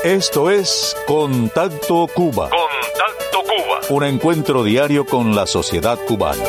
Esto es Contacto Cuba. Contacto Cuba. Un encuentro diario con la sociedad cubana.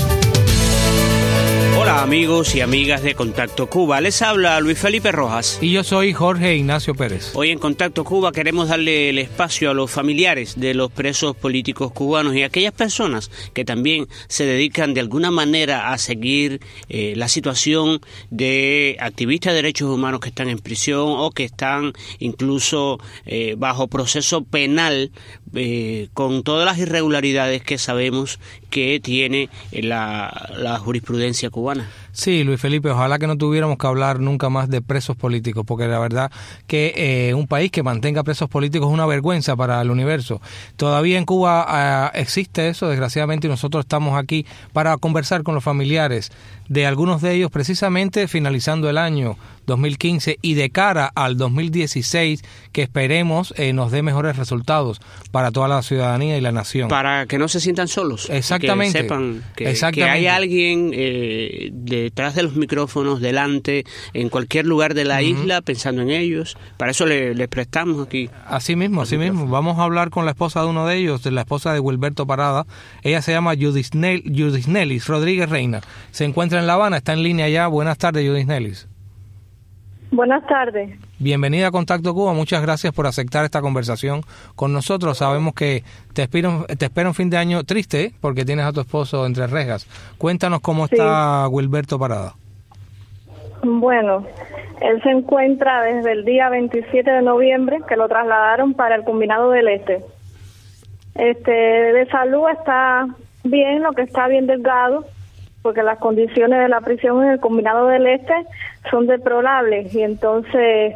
Hola amigos y amigas de Contacto Cuba, les habla Luis Felipe Rojas. Y yo soy Jorge Ignacio Pérez. Hoy en Contacto Cuba queremos darle el espacio a los familiares de los presos políticos cubanos y a aquellas personas que también se dedican de alguna manera a seguir la situación de activistas de derechos humanos que están en prisión o que están incluso bajo proceso penal con todas las irregularidades que sabemos que tiene la jurisprudencia cubana. Sí, Luis Felipe, ojalá que no tuviéramos que hablar nunca más de presos políticos, porque la verdad que un país que mantenga presos políticos es una vergüenza para el universo. Todavía en Cuba existe eso, desgraciadamente, y nosotros estamos aquí para conversar con los familiares de algunos de ellos, precisamente finalizando el año 2015 y de cara al 2016, que esperemos nos dé mejores resultados para toda la ciudadanía y la nación. Para que no se sientan solos. Exactamente. Que sepan que hay alguien detrás de los micrófonos, delante, en cualquier lugar de la isla, pensando en ellos. Para eso les prestamos aquí. Así mismo. Vamos a hablar con la esposa de uno de ellos, de la esposa de Wilberto Parada. Ella se llama Judith Nelis Rodríguez Reina. Se encuentra en La Habana, está en línea ya. Buenas tardes, Judith Nelis. Buenas tardes. Bienvenida a Contacto Cuba, muchas gracias por aceptar esta conversación con nosotros. Sabemos que te espera un fin de año triste porque tienes a tu esposo entre rejas. Cuéntanos cómo está Wilberto Parada. Bueno, él se encuentra desde el día 27 de noviembre, que lo trasladaron para el Combinado del Este. De salud está bien, lo que está bien delgado, porque las condiciones de la prisión en el Combinado del Este son deplorables y entonces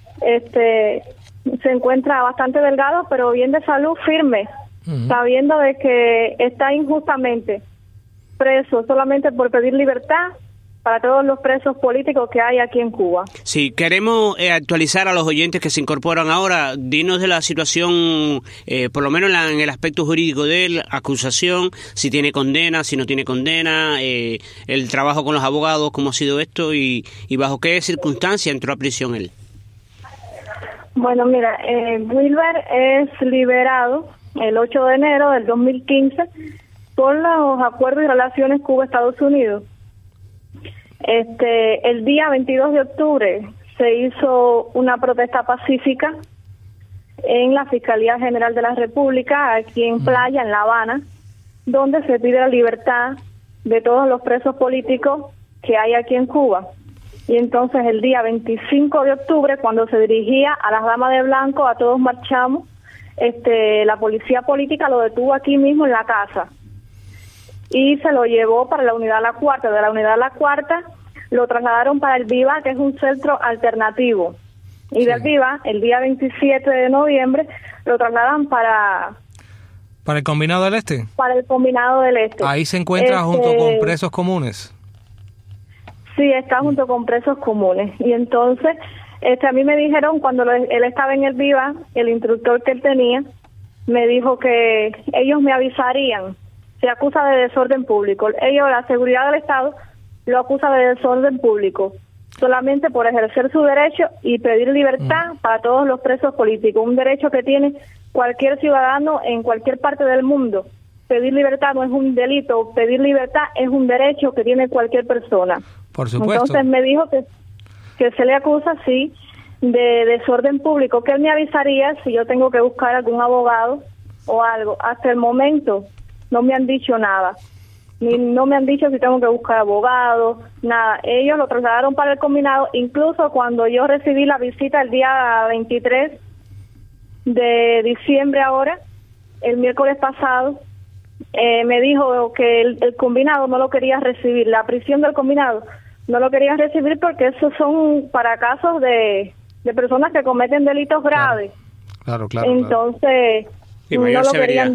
se encuentra bastante delgado, pero bien de salud, firme, sabiendo de que está injustamente preso solamente por pedir libertad para todos los presos políticos que hay aquí en Cuba. Sí, queremos actualizar a los oyentes que se incorporan ahora. Dinos de la situación, por lo menos en el aspecto jurídico de él, acusación, si tiene condena, si no tiene condena, el trabajo con los abogados, cómo ha sido esto y bajo qué circunstancia entró a prisión él. Bueno, mira, Wilber es liberado el 8 de enero del 2015 por los acuerdos y relaciones Cuba-Estados Unidos. El día 22 de octubre se hizo una protesta pacífica en la Fiscalía General de la República, aquí en Playa, en La Habana, donde se pide la libertad de todos los presos políticos que hay aquí en Cuba. Y entonces el día 25 de octubre, cuando se dirigía a las damas de blanco, a todos marchamos, la policía política lo detuvo aquí mismo en la casa y se lo llevó para la unidad La Cuarta. De la unidad La Cuarta lo trasladaron para el Viva, que es un centro alternativo. Y del Viva, el día 27 de noviembre, lo trasladan para el Combinado del Este. Para el Combinado del Este. Ahí se encuentra junto con presos comunes. Sí, está junto con presos comunes. Y entonces, a mí me dijeron, cuando él estaba en el Viva, el instructor que él tenía, me dijo que ellos me avisarían. Se acusa de desorden público. La seguridad del Estado lo acusa de desorden público, solamente por ejercer su derecho y pedir libertad para todos los presos políticos, un derecho que tiene cualquier ciudadano en cualquier parte del mundo. Pedir libertad no es un delito, pedir libertad es un derecho que tiene cualquier persona. Por supuesto. Entonces me dijo que se le acusa, sí, de desorden público, que él me avisaría si yo tengo que buscar algún abogado o algo. Hasta el momento no me han dicho nada. No me han dicho si tengo que buscar abogado, nada. Ellos lo trasladaron para el Combinado. Incluso cuando yo recibí la visita el día 23 de diciembre ahora, el miércoles pasado, me dijo que el Combinado no lo quería recibir, la prisión del Combinado no lo querían recibir porque esos son para casos de personas que cometen delitos graves. Claro. Entonces, no lo querían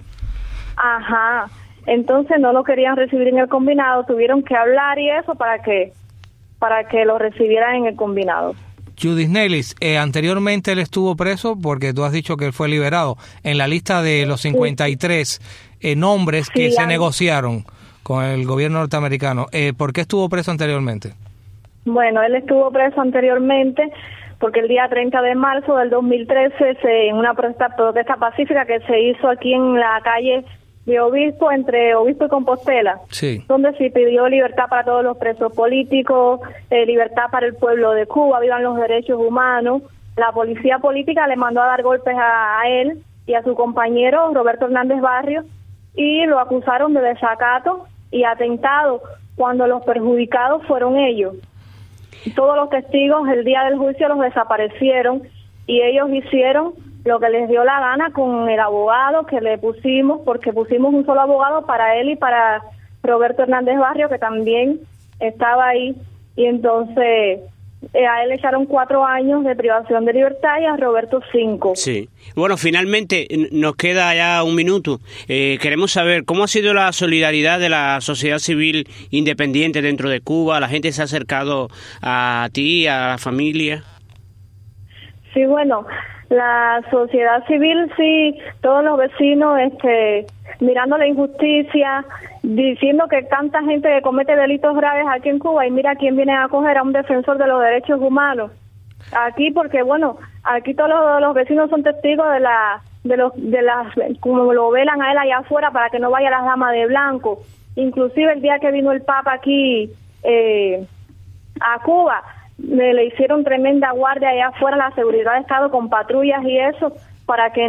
Entonces no lo querían recibir en el Combinado, tuvieron que hablar y eso para que lo recibieran en el Combinado. Judith Nelis, anteriormente él estuvo preso porque tú has dicho que él fue liberado en la lista de los 53 nombres que se negociaron con el gobierno norteamericano. ¿Por qué estuvo preso anteriormente? Bueno, él estuvo preso anteriormente porque el día 30 de marzo del 2013, en una protesta pacífica que se hizo aquí en la calle de Obispo, entre Obispo y Compostela, sí, donde se pidió libertad para todos los presos políticos, libertad para el pueblo de Cuba, vivan los derechos humanos. La policía política le mandó a dar golpes a él y a su compañero Roberto Hernández Barrios, y lo acusaron de desacato y atentado, cuando los perjudicados fueron ellos. Todos los testigos el día del juicio los desaparecieron, y ellos hicieron lo que les dio la gana con el abogado que le pusimos, porque pusimos un solo abogado para él y para Roberto Hernández Barrio, que también estaba ahí, y entonces a él le echaron 4 años de privación de libertad y a Roberto 5. Sí. Bueno, finalmente nos queda ya un minuto. Queremos saber cómo ha sido la solidaridad de la sociedad civil independiente dentro de Cuba. ¿La gente se ha acercado a ti, a la familia? Sí, bueno, la sociedad civil, sí, todos los vecinos mirando la injusticia, diciendo que tanta gente que comete delitos graves aquí en Cuba, y mira quién viene a acoger a un defensor de los derechos humanos aquí, porque bueno, aquí todos los vecinos son testigos de las como lo velan a él allá afuera para que no vaya las damas de blanco. Inclusive el día que vino el Papa aquí a Cuba, le hicieron tremenda guardia allá afuera, la seguridad de Estado con patrullas y eso, para que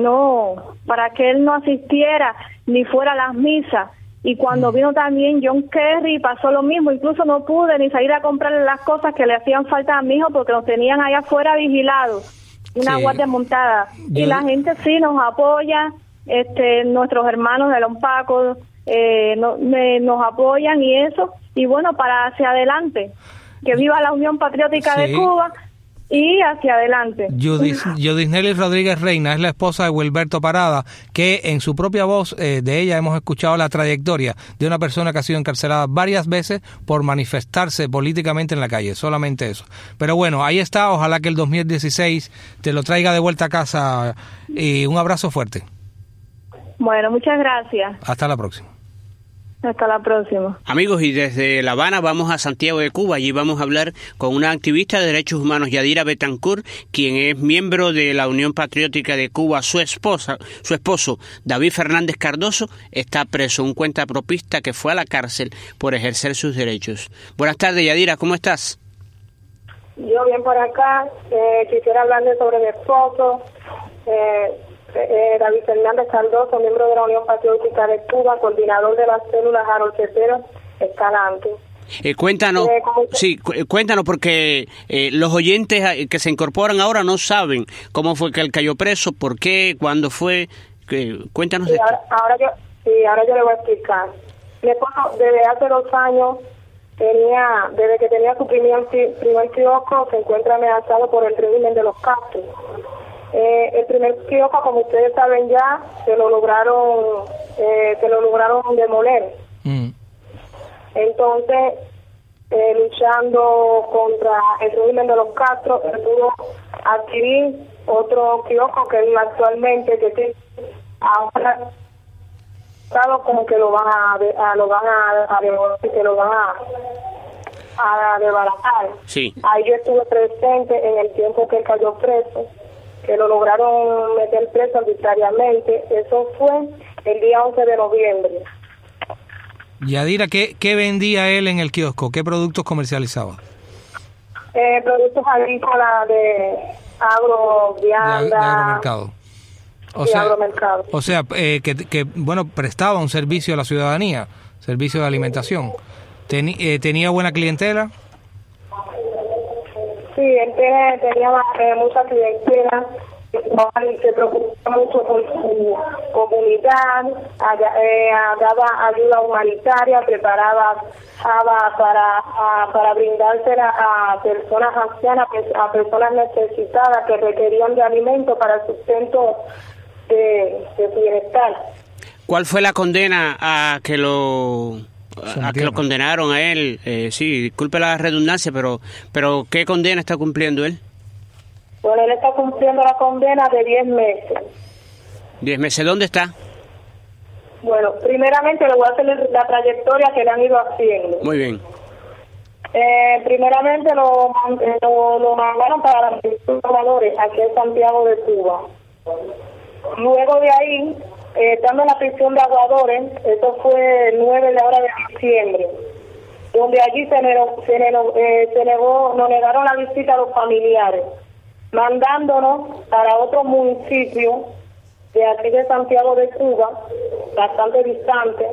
él no asistiera ni fuera a las misas. Y cuando vino también John Kerry pasó lo mismo, incluso no pude ni salir a comprarle las cosas que le hacían falta a mi hijo porque nos tenían allá afuera vigilados, una guardia montada. Y la gente sí nos apoya, nuestros hermanos de Lompaco nos apoyan y eso, y bueno, para hacia adelante, que viva la Unión Patriótica de Cuba y hacia adelante. Yudisnely Rodríguez Reina es la esposa de Wilberto Parada, que en su propia voz de ella hemos escuchado la trayectoria de una persona que ha sido encarcelada varias veces por manifestarse políticamente en la calle, solamente eso. Pero bueno, ahí está, ojalá que el 2016 te lo traiga de vuelta a casa, y un abrazo fuerte. Bueno, muchas gracias. Hasta la próxima. Hasta la próxima. Amigos, y desde La Habana vamos a Santiago de Cuba. Allí vamos a hablar con una activista de derechos humanos, Yadira Betancourt, quien es miembro de la Unión Patriótica de Cuba. Su esposo, David Fernández Cardoso, está preso, un cuentapropista que fue a la cárcel por ejercer sus derechos. Buenas tardes, Yadira, ¿cómo estás? Yo bien por acá. Quisiera hablarle sobre mi esposo, David Fernández Cardoso, miembro de la Unión Patriótica de Cuba, coordinador de las células Harold Cepero Escalante. Cuéntanos, cuéntanos, porque los oyentes que se incorporan ahora no saben cómo fue que él cayó preso, por qué, cuándo fue. Cuéntanos de esto. Ahora yo le voy a explicar. Mi esposo desde hace 2 años, desde que tenía su primer kiosco, se encuentra amenazado por el régimen de los Castro. El primer kiosco, como ustedes saben ya, se lo lograron demoler. Entonces, luchando contra el régimen de los Castro, él pudo adquirir otro kiosco que él actualmente, que ahora como que lo van a desbaratar. Sí. Ahí yo estuve presente en el tiempo que él cayó preso, que lo lograron meter preso arbitrariamente. Eso fue el día 11 de noviembre. Yadira, ¿qué vendía él en el kiosco? ¿Qué productos comercializaba? Productos agrícolas de agrovianda. De agromercado. Agromercado. O sea, que prestaba un servicio a la ciudadanía, servicio de alimentación. ¿Tenía buena clientela? Sí, él tenía mucha clientela, se preocupaba mucho por su comunidad, daba ayuda humanitaria, preparaba para brindársela a personas ancianas, a personas necesitadas que requerían de alimentos para el sustento de su bienestar. ¿Cuál fue la condena a que lo condenaron a él? Sí, disculpe la redundancia, pero ¿qué condena está cumpliendo él? Bueno, él está cumpliendo la condena de 10 meses. 10 meses, ¿dónde está? Bueno, primeramente le voy a hacer la trayectoria que le han ido haciendo. Muy bien. Primeramente lo mandaron para la prisión de Aguadores, aquí en Santiago de Cuba. Luego de ahí, estando en la prisión de Aguadores, eso fue el 9 de ahora de diciembre, donde allí nos negaron la visita a los familiares, mandándonos para otro municipio de aquí de Santiago de Cuba, bastante distante,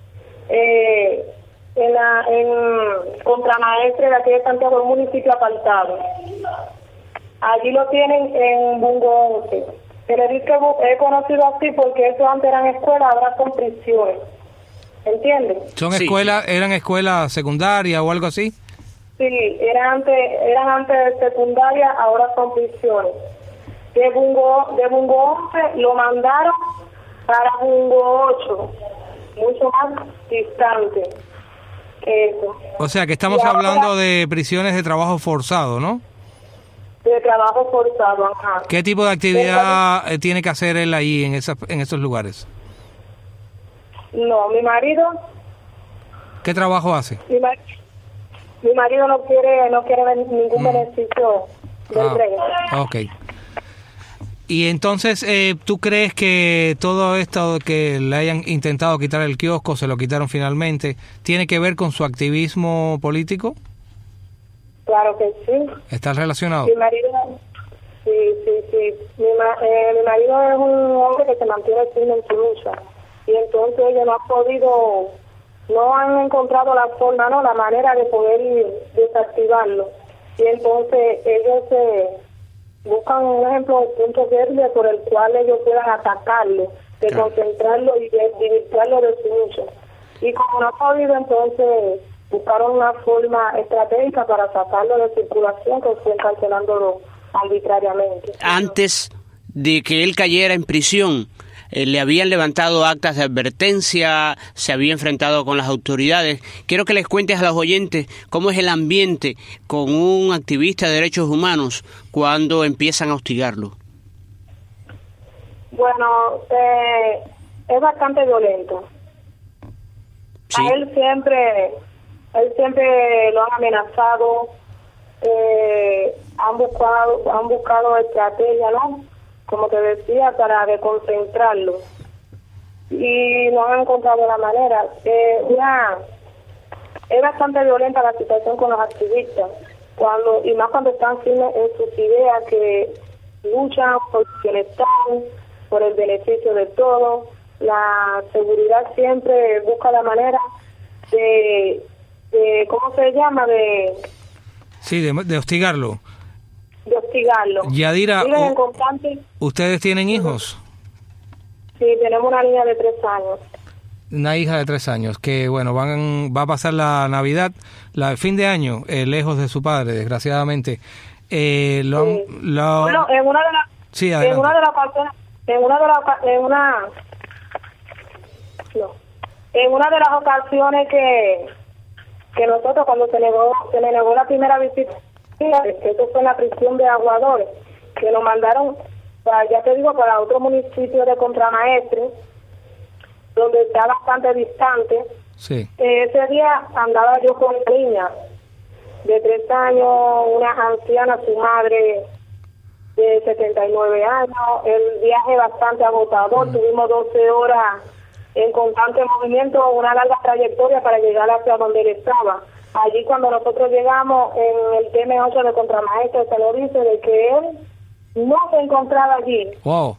en Contramaestre de aquí de Santiago, un municipio apartado. Allí lo tienen en Bungo 11. Se le dice que he conocido así porque eso antes eran escuelas, ahora son prisiones. ¿Entienden? ¿Son escuelas, eran escuelas secundarias o algo así? Sí, eran antes secundaria, ahora son prisiones. De Bungo 11 lo mandaron para Bungo 8, mucho más distante que eso. O sea que estamos hablando de prisiones de trabajo forzado, ¿no? De trabajo forzado, ajá. ¿Qué tipo de actividad tiene que hacer él ahí en esos lugares? No, mi marido. ¿Qué trabajo hace? Mi marido no quiere ningún beneficio del régimen. Ok. Y entonces, ¿tú crees que todo esto que le hayan intentado quitar el kiosco, se lo quitaron finalmente, tiene que ver con su activismo político? Claro que sí. ¿Está relacionado? Mi marido, sí. Mi marido es un hombre que se mantiene firme en su lucha. Y entonces ellos no han encontrado la forma, la manera de poder desactivarlo. Y entonces ellos buscan un ejemplo, punto verde por el cual ellos puedan atacarlo, concentrarlo y desvirtuarlo de su lucha. Y como no ha podido, entonces buscaron una forma estratégica para sacarlo de circulación, que fue cancelándolo arbitrariamente. Antes de que él cayera en prisión, le habían levantado actas de advertencia, se había enfrentado con las autoridades. Quiero que les cuentes a los oyentes cómo es el ambiente con un activista de derechos humanos cuando empiezan a hostigarlo. Bueno, es bastante violento. ¿Sí? A él siempre lo han amenazado, han buscado estrategia, ¿no? Como te decía, para desconcentrarlo. Y no han encontrado la manera. Es bastante violenta la situación con los activistas, y más cuando están firmes en sus ideas, que luchan por su bienestar, por el beneficio de todos. La seguridad siempre busca la manera de ¿cómo se llama? Sí, de hostigarlo. De hostigarlo. Yadira, en constante... ¿ustedes tienen hijos? Sí, tenemos una niña de 3 años. Una hija de 3 años, que bueno, va a pasar la Navidad, el fin de año, lejos de su padre, desgraciadamente. Bueno, en una de las... Sí, en una de las ocasiones... En una de las ocasiones que nosotros, cuando se le negó la primera visita, eso fue en la prisión de Aguadores, que nos mandaron, para otro municipio de Contramaestre, donde está bastante distante. Sí. Ese día andaba yo con una niña de 3 años, una anciana, su madre de 79 años, el viaje bastante agotador, tuvimos 12 horas en constante movimiento, una larga trayectoria para llegar hacia donde él estaba. Allí cuando nosotros llegamos en el TM8 de Contramaestre, se nos dice de que él no se encontraba allí. Wow.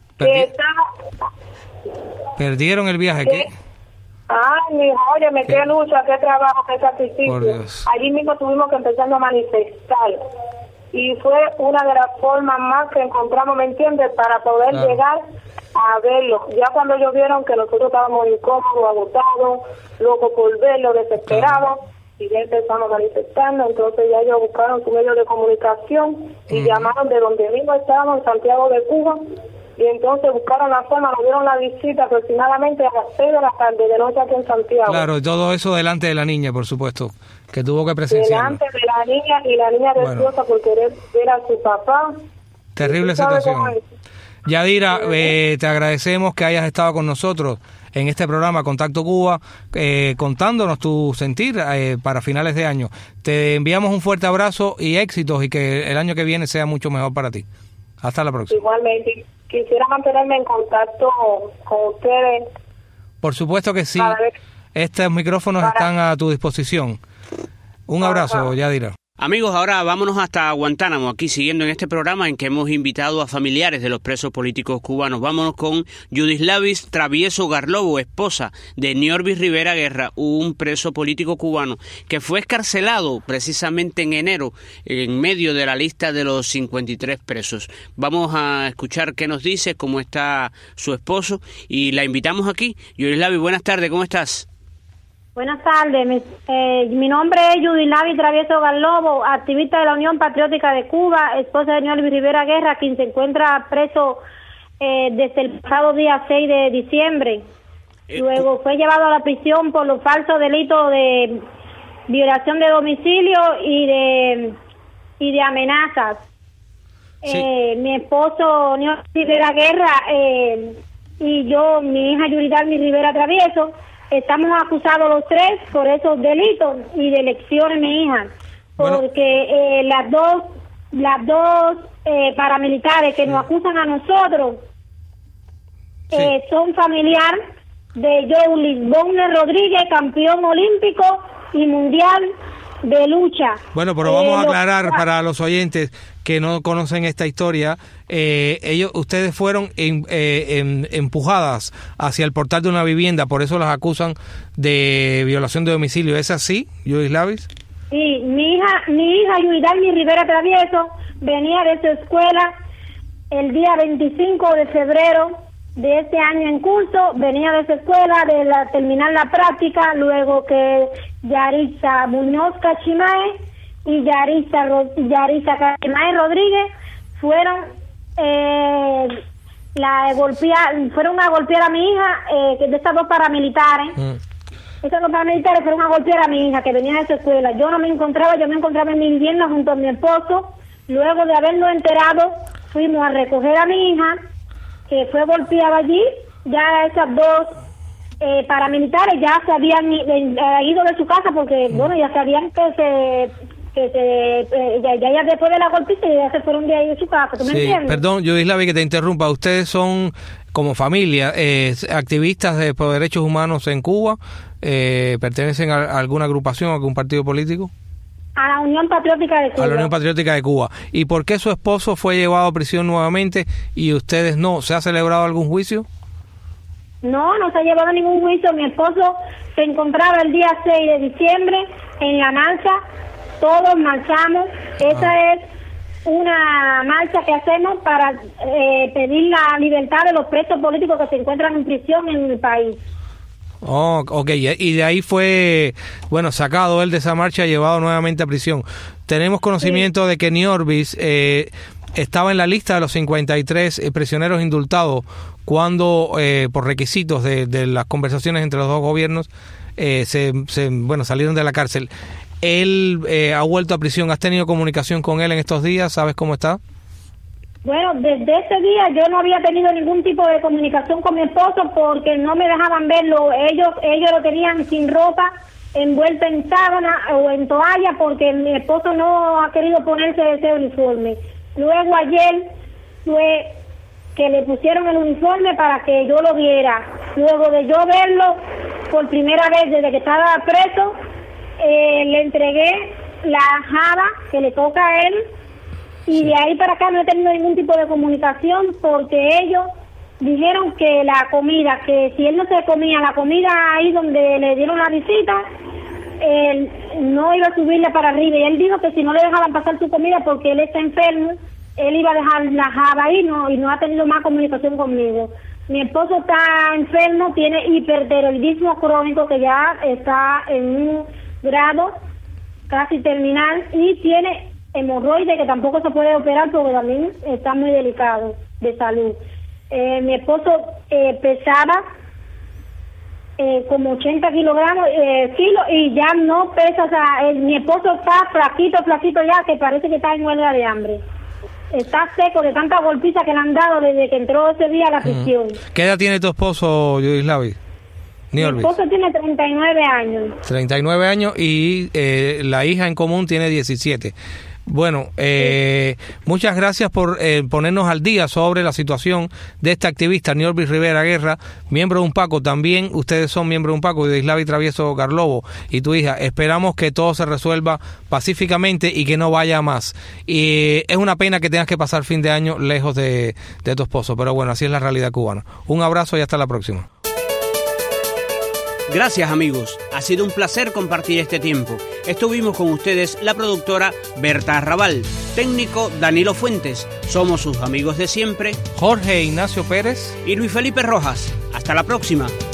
Perdieron el viaje. ¿Qué? Ay, mijo, óyeme, qué lucha, qué trabajo, qué sacrificio. Por Dios. Allí mismo tuvimos que empezar a manifestar. Y fue una de las formas más que encontramos, ¿me entiendes?, para poder llegar a verlo. Ya cuando ellos vieron que nosotros estábamos incómodos, agotados, locos por verlo, desesperados, y ya empezamos a manifestarnos, entonces ya ellos buscaron su medio de comunicación y llamaron de donde mismo estábamos, en Santiago de Cuba, y entonces buscaron la forma, nos dieron la visita aproximadamente a las 6 de la tarde, de noche aquí en Santiago. Claro, todo eso delante de la niña, por supuesto, que tuvo que presenciarlo. Delante de la niña, y la niña deseosa por querer ver a su papá. Terrible situación. Yadira, te agradecemos que hayas estado con nosotros en este programa Contacto Cuba, contándonos tu sentir para finales de año. Te enviamos un fuerte abrazo y éxitos, y que el año que viene sea mucho mejor para ti. Hasta la próxima. Igualmente, quisiera mantenerme en contacto con ustedes. Por supuesto que sí. Estos micrófonos están a tu disposición. Un abrazo, Yadira. Amigos, ahora vámonos hasta Guantánamo, aquí siguiendo en este programa en que hemos invitado a familiares de los presos políticos cubanos. Vámonos con Yudislavis Travieso Garlobo, esposa de Niorvis Rivera Guerra, un preso político cubano que fue excarcelado precisamente en enero en medio de la lista de los 53 presos. Vamos a escuchar qué nos dice, cómo está su esposo, y la invitamos aquí. Yudislavis, buenas tardes, ¿cómo estás? Buenas tardes, mi nombre es Yudislavis Travieso Garlobo, activista de la Unión Patriótica de Cuba, esposa de Niorvis Rivera Guerra, quien se encuentra preso desde el pasado día 6 de diciembre. Luego fue llevado a la prisión por los falsos delitos de violación de domicilio y de amenazas. Sí. Mi esposo Niorvis Rivera Guerra y yo, mi hija Yudislavis Rivera Travieso, estamos acusados los tres por esos delitos y de elecciones, mi hija, porque las dos paramilitares que nos acusan a nosotros son familiar de Joulis Bonner Rodríguez, campeón olímpico y mundial de lucha. Bueno, pero vamos a aclarar para los oyentes que no conocen esta historia. Ustedes fueron empujadas hacia el portal de una vivienda, por eso las acusan de violación de domicilio. ¿Es así, Yudislavis? Sí, mi hija Yudislavis Rivera Travieso venía de su escuela el día 25 de febrero de este año en curso, venía de su escuela terminar la práctica, luego que Yaritza Muñoz Cachimae y Yaritza Cachimae Rodríguez fueron fueron a golpear a mi hija, que de estas dos paramilitares. Esas dos paramilitares fueron a golpear a mi hija que venía de su escuela. Yo me encontraba en mi vivienda junto a mi esposo. Luego de habernos enterado, fuimos a recoger a mi hija, que fue golpeada allí. Ya esas dos paramilitares ya se habían ido de su casa porque, ya sabían que ya después de la golpiza ya se fueron de ahí de su casa. ¿Tú me entiendes? Perdón, Yudislavis, que te interrumpa. Ustedes son, como familia, activistas por derechos humanos en Cuba. ¿Pertenecen a alguna agrupación, a algún partido político? A la Unión Patriótica de Cuba. A la Unión Patriótica de Cuba. ¿Y por qué su esposo fue llevado a prisión nuevamente y ustedes no? ¿Se ha celebrado algún juicio? No se ha llevado ningún juicio. Mi esposo se encontraba el día 6 de diciembre en la marcha. Todos marchamos. Esa es una marcha que hacemos para pedir la libertad de los presos políticos que se encuentran en prisión en el país. Oh, ok, y de ahí fue, sacado él de esa marcha y llevado nuevamente a prisión. Tenemos conocimiento de que Niorvis estaba en la lista de los 53 prisioneros indultados cuando, por requisitos de las conversaciones entre los dos gobiernos, salieron de la cárcel. Él ha vuelto a prisión. ¿Has tenido comunicación con él en estos días? ¿Sabes cómo está? Bueno, desde ese día yo no había tenido ningún tipo de comunicación con mi esposo porque no me dejaban verlo. Ellos lo tenían sin ropa, envuelto en sábana o en toalla, porque mi esposo no ha querido ponerse ese uniforme. Luego ayer fue que le pusieron el uniforme para que yo lo viera. Luego de yo verlo por primera vez desde que estaba preso, le entregué la jaba que le toca a él. Y de ahí para acá no he tenido ningún tipo de comunicación porque ellos dijeron que la comida, que si él no se comía la comida ahí donde le dieron la visita, él no iba a subirle para arriba. Y él dijo que si no le dejaban pasar su comida porque él está enfermo, él iba a dejar la java ahí y no ha tenido más comunicación conmigo. Mi esposo está enfermo, tiene hipertiroidismo crónico que ya está en un grado casi terminal y tiene hemorroides que tampoco se puede operar porque también está muy delicado de salud. Mi esposo pesaba como 80 kilos y ya no pesa. O sea, mi esposo está flaquito ya, que parece que está en huelga de hambre. está seco de tanta golpiza que le han dado desde que entró ese día a la prisión. ¿Qué edad tiene tu esposo, Yudislavi? Mi esposo tiene 39 años. 39 años y la hija en común tiene 17. Bueno, muchas gracias por ponernos al día sobre la situación de este activista, Niorvis Rivera Guerra, miembro de UNPACO. También ustedes son miembros de UNPACO, Yudislavi Travieso Garlobo y tu hija. Esperamos que todo se resuelva pacíficamente y que no vaya más. Y es una pena que tengas que pasar fin de año lejos de tu esposo, pero bueno, así es la realidad cubana. Un abrazo y hasta la próxima. Gracias, amigos. Ha sido un placer compartir este tiempo. Estuvimos con ustedes la productora Berta Arrabal, técnico Danilo Fuentes. Somos sus amigos de siempre, Jorge Ignacio Pérez y Luis Felipe Rojas. Hasta la próxima.